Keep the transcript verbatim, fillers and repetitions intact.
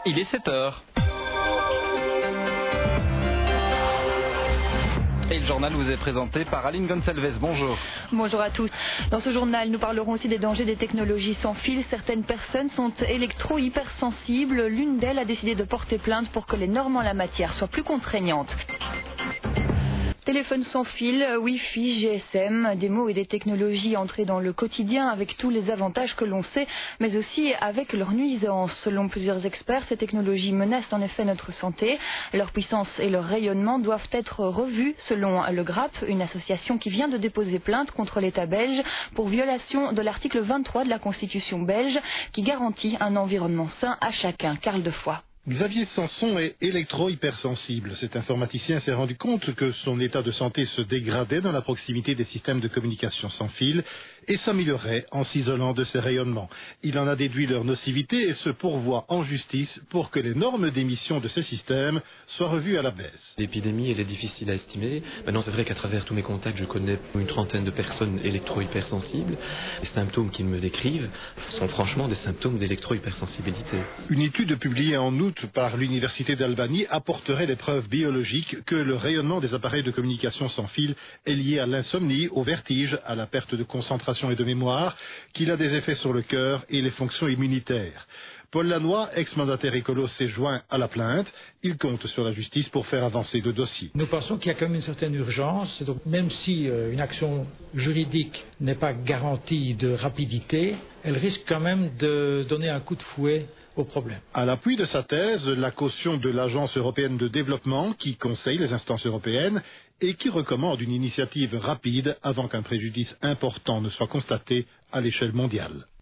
Il est sept heures. Et le journal vous est présenté par Aline Gonçalves. Bonjour. Bonjour à tous. Dans ce journal, nous parlerons aussi des dangers des technologies sans fil. Certaines personnes sont électro-hypersensibles. L'une d'elles a décidé de porter plainte pour que les normes en la matière soient plus contraignantes. Téléphone sans fil, Wi-Fi, G S M, des mots et des technologies entrées dans le quotidien avec tous les avantages que l'on sait, mais aussi avec leurs nuisances. Selon plusieurs experts, ces technologies menacent en effet notre santé. Leur puissance et leur rayonnement doivent être revus, selon le GRAP, une association qui vient de déposer plainte contre l'État belge pour violation de l'article vingt-trois de la Constitution belge qui garantit un environnement sain à chacun. Carl Defoy. Xavier Sanson est électro-hypersensible. Cet informaticien s'est rendu compte que son état de santé se dégradait dans la proximité des systèmes de communication sans fil et s'améliorait en s'isolant de ces rayonnements. Il en a déduit leur nocivité et se pourvoit en justice pour que les normes d'émission de ces systèmes soient revues à la baisse. L'épidémie, elle est difficile à estimer. Maintenant, c'est vrai qu'à travers tous mes contacts, je connais une trentaine de personnes électro-hypersensibles. Les symptômes qu'ils me décrivent sont franchement des symptômes d'électro-hypersensibilité. Une étude publiée en août par l'Université d'Albany apporterait des preuves biologiques que le rayonnement des appareils de communication sans fil est lié à l'insomnie, au vertige, à la perte de concentration et de mémoire, qu'il a des effets sur le cœur et les fonctions immunitaires. Paul Lannoy, ex-mandataire écolo, s'est joint à la plainte. Il compte sur la justice pour faire avancer le dossier. Nous pensons qu'il y a quand même une certaine urgence. Donc, même si euh, une action juridique n'est pas garantie de rapidité, elle risque quand même de donner un coup de fouet au problème. À l'appui de sa thèse, la caution de l'Agence européenne de développement qui conseille les instances européennes et qui recommande une initiative rapide avant qu'un préjudice important ne soit constaté à l'échelle mondiale.